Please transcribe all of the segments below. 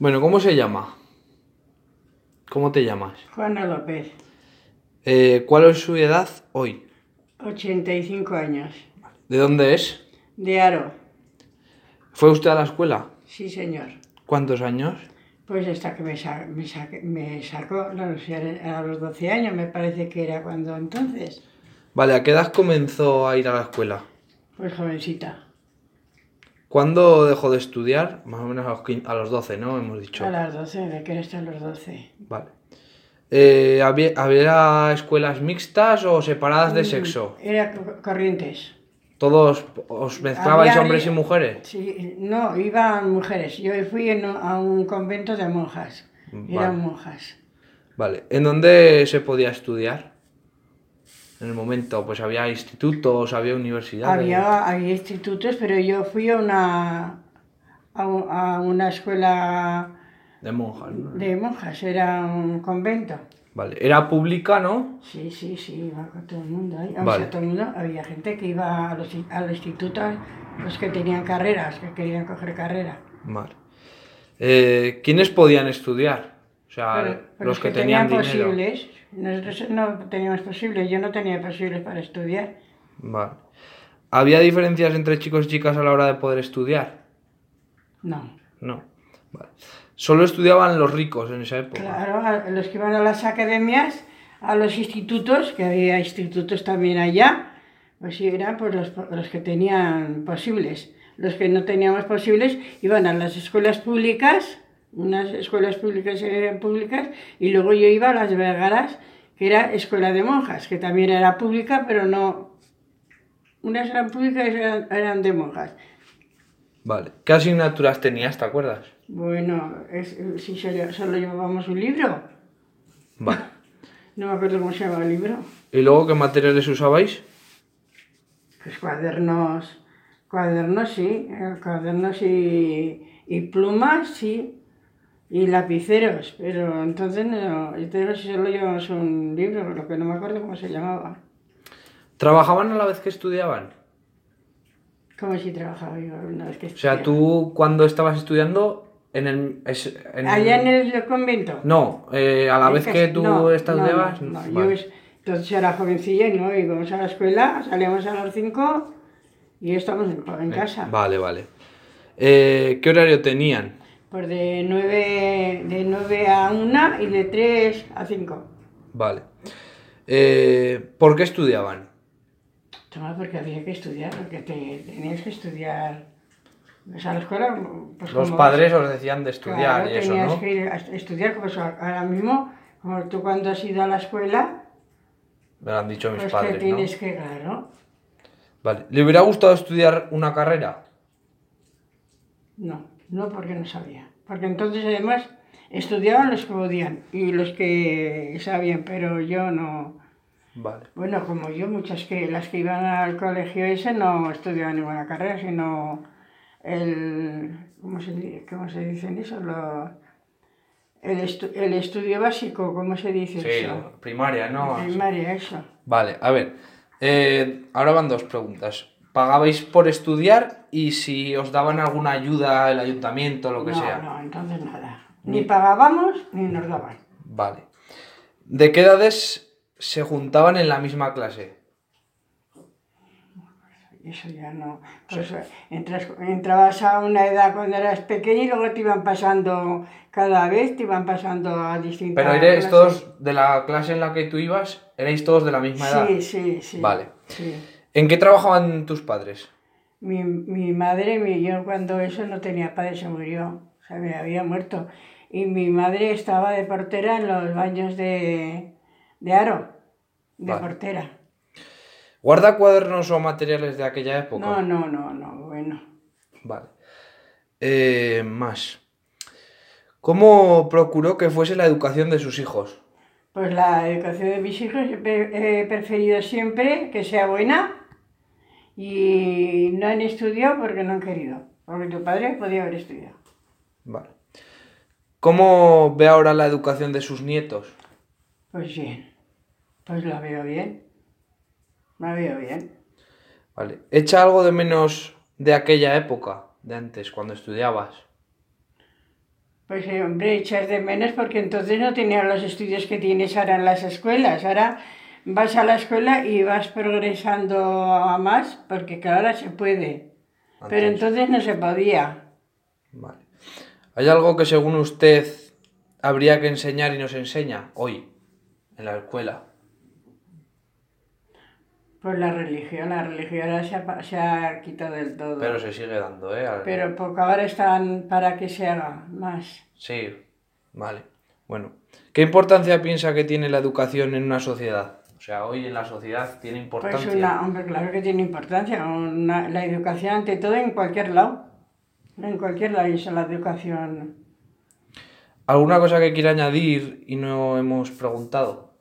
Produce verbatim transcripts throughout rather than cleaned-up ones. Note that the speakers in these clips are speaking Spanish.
Bueno, ¿cómo se llama? ¿Cómo te llamas? Juana López, Eh, ¿cuál es su edad hoy? ochenta y cinco años, ¿De dónde es? de Aro. ¿Fue usted a la escuela? Sí, señor. ¿Cuántos años? Pues hasta que me, sa- me, sa- me sacó la universidad a los doce años, me parece que era cuando entonces. Vale, ¿a qué edad comenzó a ir a la escuela? Pues jovencita, ¿Cuándo dejó de estudiar? Más o menos a los, quin- a los doce, ¿no? Hemos dicho. a las doce, de que era hasta los doce. Vale. Eh, ¿había, había escuelas mixtas o separadas de Mm, sexo? Era co- Corrientes. ¿Todos os mezclabais Había- hombres y mujeres? Sí, no, iban mujeres. Yo fui en un- a un convento de monjas. Eran Vale. monjas. Vale. ¿En dónde se podía estudiar? En el momento, pues había institutos, había universidades. Había, había institutos, pero yo fui a una, a, u- a una escuela De monjas, ¿no? de monjas, era un convento. Vale. ¿Era pública, no? Sí, sí, sí, iba con todo el mundo ahí. O Vale. sea, todo el mundo, había gente que iba a los, in- a los institutos, los que tenían carreras, que querían coger carrera. Vale. Eh, ¿quiénes podían estudiar? O sea, Pero, pero los los que, tenían, dinero. posibles, nosotros no teníamos posibles, yo no tenía posibles para estudiar. Vale. ¿Había diferencias entre chicos y chicas a la hora de poder estudiar? No. No. Vale. Solo estudiaban los ricos en esa época. Claro, a los que iban a las academias, a los institutos, que había institutos también allá, pues sí, eran pues los, los que tenían posibles. Los que no teníamos posibles iban a las escuelas públicas, unas escuelas públicas eran públicas, y luego yo iba a las Vergaras, que era escuela de monjas, que también era pública, pero no... Unas eran públicas y eran, eran de monjas. Vale. ¿Qué asignaturas tenías, te acuerdas? Bueno, es, si solo, solo llevábamos un libro, Vale. no me acuerdo cómo se llama el libro. ¿Y luego qué materiales usabais? Pues cuadernos, cuadernos sí, eh, cuadernos y, y plumas sí, y lapiceros, pero entonces no, entonces solo llevamos un libro, lo que no me acuerdo cómo se llamaba. ¿Trabajaban a la vez que estudiaban? ¿Cómo si trabajaba yo una vez que O sea, estudiaba? tú cuando estabas estudiando en el... es- en- ¿Allá en el convento? No, eh, a la En vez casa- que tú no, estudiabas... No, no, no, Vale. yo es- entonces era jovencilla y no, íbamos a la escuela, salíamos a las cinco y estamos en, en casa. Vale, vale. Eh, ¿qué horario tenían? Pues de nueve, de nueve a una y de tres a cinco. Vale. Eh, ¿por qué estudiaban? Toma, porque había que estudiar, porque te, tenías que estudiar. Pues a la escuela, pues Los como padres vas, os decían de estudiar claro, y eso, tenías ¿no? que ir a estudiar, como eso, ahora mismo, como tú cuando has ido a la escuela, Me lo han dicho mis pues padres, que ¿no? tienes que, claro, Vale. ¿Le hubiera gustado estudiar una carrera? no, no porque no sabía. Porque entonces además estudiaban los que podían y los que sabían, pero yo no. Vale. Bueno, como yo, muchas que las que iban al colegio ese no estudiaban ninguna carrera, sino el, ¿cómo se, di- cómo se dicen eso? Lo- el, estu- el estudio básico, ¿cómo se dice Sí, eso? primaria, ¿no? Primaria, eso. Vale, a ver. eh, ahora van dos preguntas. ¿Pagabais por estudiar y si os daban alguna ayuda el ayuntamiento, lo que no, sea? no, entonces nada. Ni- Ni pagábamos ni nos daban. Vale. ¿De qué edades se juntaban en la misma clase? Eso ya no. Pues entras, entrabas a una edad cuando eras pequeño y luego te iban pasando, cada vez te iban pasando a distintas Pero erais clases. todos de la clase en la que tú ibas, erais todos de la misma edad. Sí, sí, sí. Vale. Sí. ¿En qué trabajaban tus padres? Mi, mi madre, mi, yo cuando eso no tenía padre, se murió, o sea, me había muerto. Y mi madre estaba de portera en los baños de, de Aro, de Vale. portera. ¿Guarda cuadernos o materiales de aquella época? No, no, no, no, bueno. Vale. Eh, más. ¿Cómo procuró que fuese la educación de sus hijos? Pues la educación de mis hijos he pre- he preferido siempre que sea buena y no han estudiado porque no han querido, porque tu padre podía haber estudiado. Vale. ¿Cómo ve ahora la educación de sus nietos? Pues bien, pues la veo bien, la veo bien. Vale. ¿Echa algo de menos de aquella época, de antes, cuando estudiabas? Pues eh, hombre, echas de menos porque entonces no tenías los estudios que tienes ahora en las escuelas. Ahora vas a la escuela y vas progresando a más porque claro, ahora se puede. Pero entonces no se podía. Vale. ¿Hay algo que según usted habría que enseñar y no se enseña hoy en la escuela? Pues la religión, la religión ahora se ha, se ha quitado del todo. Pero se sigue dando, ¿eh? Al- Pero porque ahora están para que se haga más. Sí, vale. Bueno, ¿qué importancia piensa que tiene la educación en una sociedad? O sea, hoy en la sociedad tiene importancia. Pues una, hombre, claro que tiene importancia. Una- la educación ante todo en cualquier lado. En cualquier lado es la educación. ¿Alguna cosa que quiera añadir y no hemos preguntado?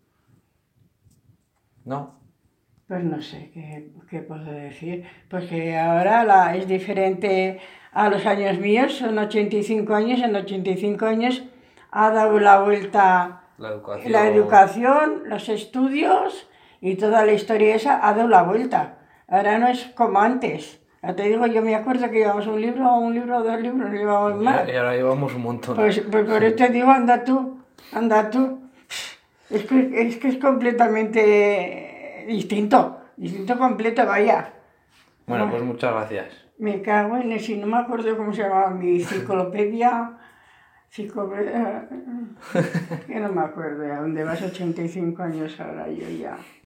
¿No? Pues no sé qué, qué puedo decir. Pues que ahora la, es diferente a los años míos, son ochenta y cinco años, en ochenta y cinco años ha dado la vuelta La educación. la educación, los estudios y toda la historia esa ha dado la vuelta. Ahora no es como antes. Ya te digo, yo me acuerdo que llevamos un libro, un libro, dos libros, no llevamos más. Y ahora llevamos un montón. Pues, pues por eso te digo, anda tú, anda tú. Es que es, que es completamente distinto, distinto completo, vaya. Bueno, pues muchas gracias. Me cago en el, si no me acuerdo cómo se llamaba mi enciclopedia, enciclopedia, que no me acuerdo, ya, ¿dónde vas? ochenta y cinco años ahora yo ya.